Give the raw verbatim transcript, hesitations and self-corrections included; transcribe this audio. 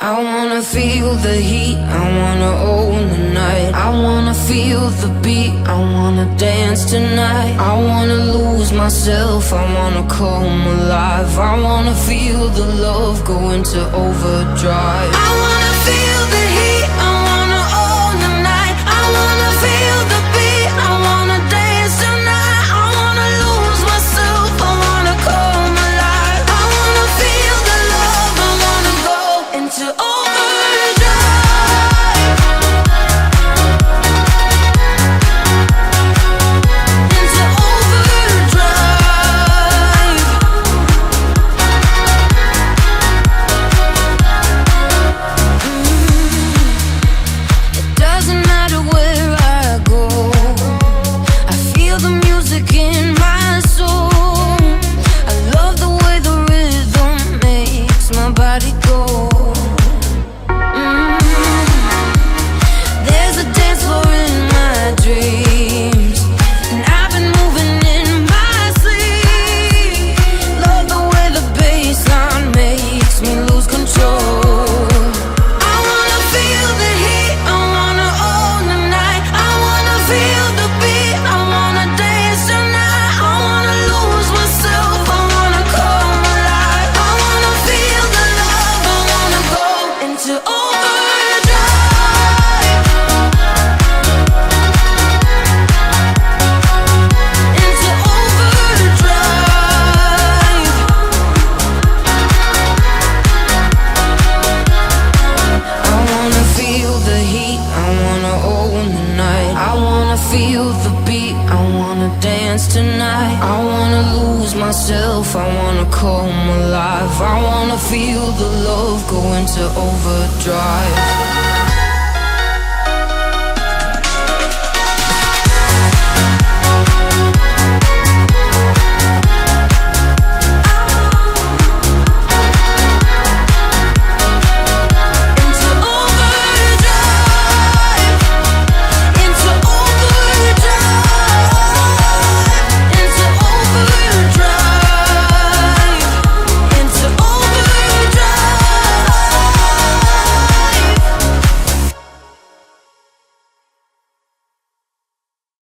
I wanna feel the heat, I wanna own the night. I wanna feel the beat, I wanna dance tonight. I wanna lose myself, I wanna come alive. I wanna feel the love go into overdrive. I wanna feel the heat, I wanna own the night. I wanna feel the beat, I wanna dance tonight. I wanna lose myself, I wanna come alive. I wanna feel the love, I wanna go into overdrive. Feel the beat, I wanna dance tonight. I wanna lose myself, I wanna come alive. I wanna feel the love go into overdrive.